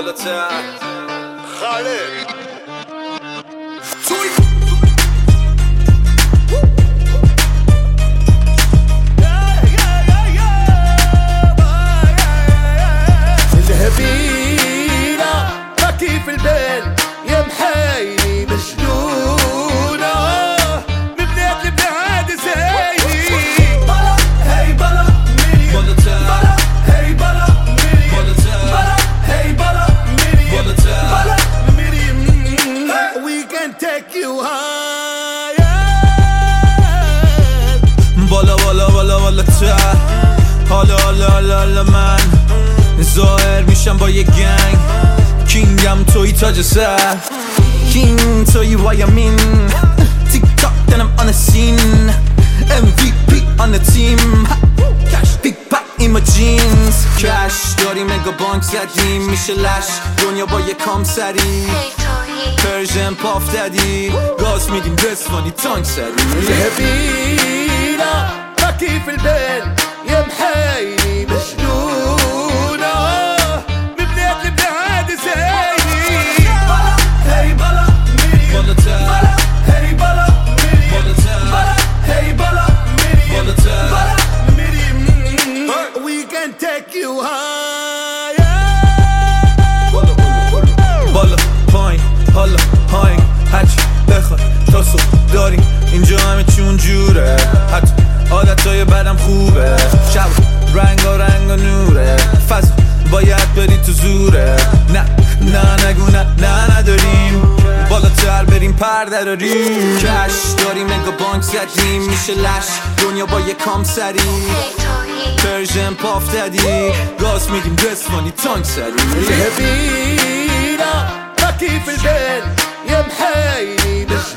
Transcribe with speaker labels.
Speaker 1: بالاتر خالد
Speaker 2: الهبيلة بكي في البال يا محايلي مجنونة من بلاد لبلاد زايدي
Speaker 1: بلا هي بلا ميري بلا هي بلا ميري بلا هي بلا ميري
Speaker 2: بلا ميري we can take you higher
Speaker 1: بالا بالا بالا بالاتر حالا حالا حالا من ظاهر میشم با یه گنگ کینگم توی تاج سر کینگ توی وایمین تیک تاک دنم آن سین MVP on the team کش بیگ پک این ما جینز کش داریم مگا بانک زدیم میشه لش دنیا با یه کام سری پرژن پاف دادی گاز میدیم رسوانی تانک سری
Speaker 2: الهبيلة بكي في البال يا محايلي مجنونة من بلاد لبلاد زايدي
Speaker 1: بلا هي بلا ميري بلا هي بلا ميري بلا هي بلا ميري
Speaker 2: بلا ميري we can take you higher
Speaker 1: بالا پایین حالا هاینگ هرچی بخوای تا صبح داریم اینجا همه چون جوره حتی عادتهای بدم خوبه شب رنگا نوره فضل باید بری تو زوره نه نه نگو نه نه نداریم بالاتر بریم پر دراریم کش داریم نگا بانک زدیم میشه لش دنیا با یه کام سری پرژن پاف دادی گاز میدیم رسوانی تانک سری
Speaker 2: الهبيلة بكي في البال يا محايلي